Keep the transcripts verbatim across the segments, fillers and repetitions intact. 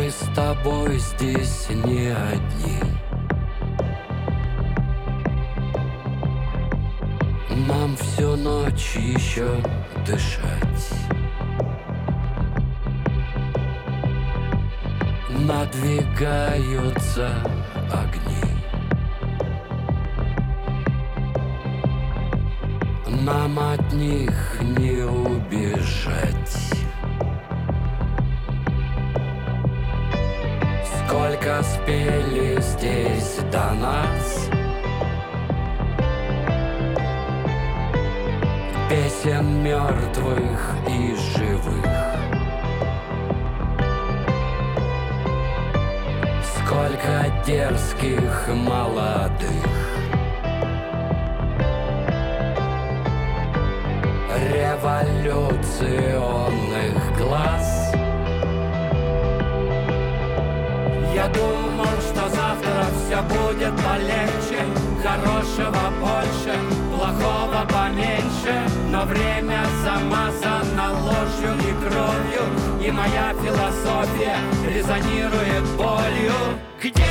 Мы с тобой здесь не одни. Нам всю ночь еще дышать. Надвигаются огни. Нам от них не убежать. Сколько спели здесь до нас песен мертвых и живых. Сколько дерзких молодых революционных глаз. Я думал, что завтра все будет полегче, хорошего больше, плохого поменьше. Но время замазано ложью и кровью, и моя философия резонирует болью. Где?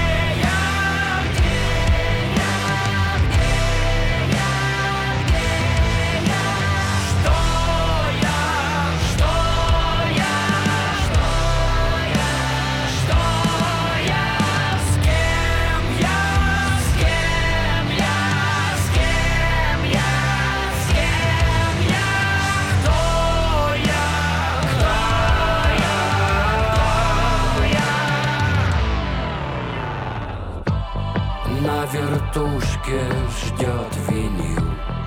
На вертушке ждет винил.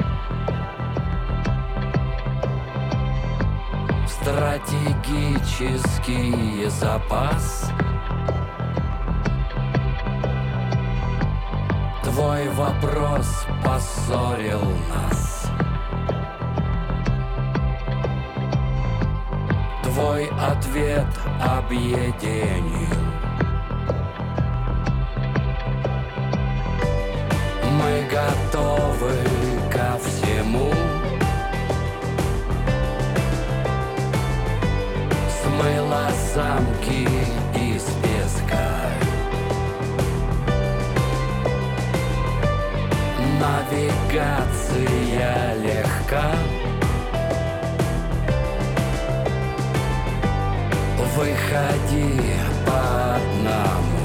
Стратегический запас. Твой вопрос поссорил нас. Твой ответ объединил. Мы готовы ко всему. Смыло замки из песка. Навигация легка. Выходи по одному.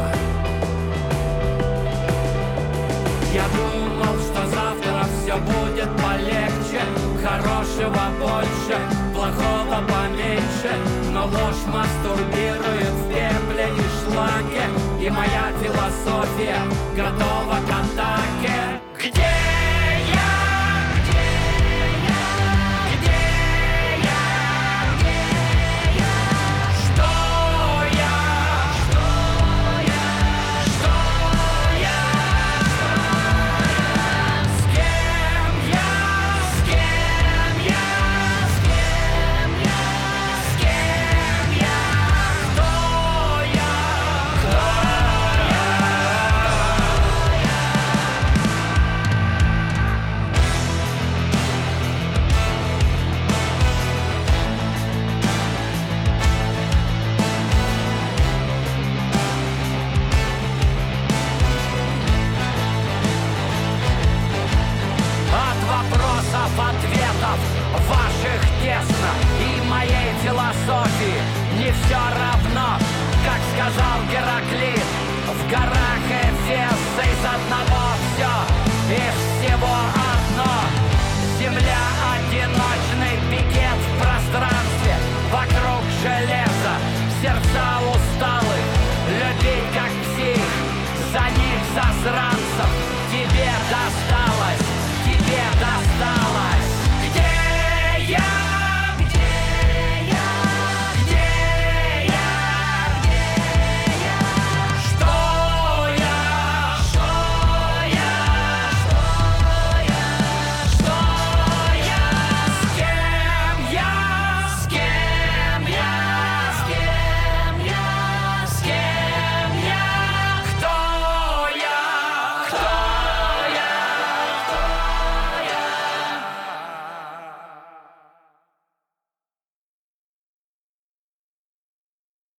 Я думал, что завтра все будет полегче, хорошего больше, плохого поменьше. Но ложь мастурбирует в пепле и шлаке, и моя философия готова к атаке. Где? Ответов ваших тесно, и моей философии не все равно. Как сказал Гераклит, в горах Эфеса из одного все, из всего